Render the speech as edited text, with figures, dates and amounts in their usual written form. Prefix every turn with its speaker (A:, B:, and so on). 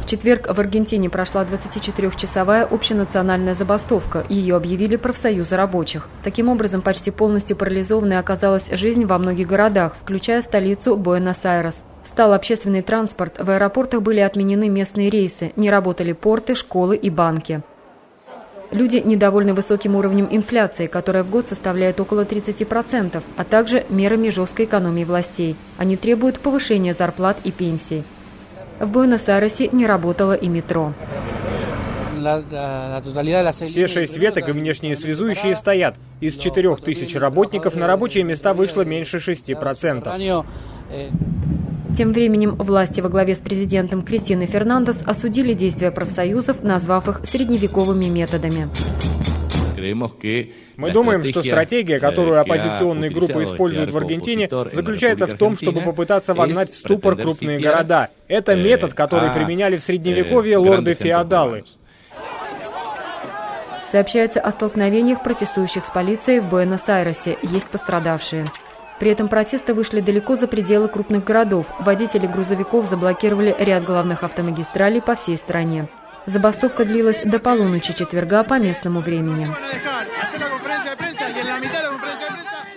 A: В четверг в Аргентине прошла 24-часовая общенациональная забастовка. Ее объявили профсоюзы рабочих. Таким образом, почти полностью парализованной оказалась жизнь во многих городах, включая столицу Буэнос-Айрес. Встал общественный транспорт, в аэропортах были отменены местные рейсы, не работали порты, школы и банки. Люди недовольны высоким уровнем инфляции, которая в год составляет около 30%, а также мерами жесткой экономии властей. Они требуют повышения зарплат и пенсий. В Буэнос-Айресе не работало и метро.
B: Все 6 веток и внешние связующие стоят. Из 4000 работников на рабочие места вышло меньше 6%.
A: Тем временем власти во главе с президентом Кристиной Фернандес осудили действия профсоюзов, назвав их средневековыми методами.
B: Мы думаем, что стратегия, которую оппозиционные группы используют в Аргентине, заключается в том, чтобы попытаться вогнать в ступор крупные города. Это метод, который применяли в Средневековье лорды-феодалы.
A: Сообщается о столкновениях протестующих с полицией в Буэнос-Айресе. Есть пострадавшие. При этом протесты вышли далеко за пределы крупных городов. Водители грузовиков заблокировали ряд главных автомагистралей по всей стране. Забастовка длилась до полуночи четверга по местному времени.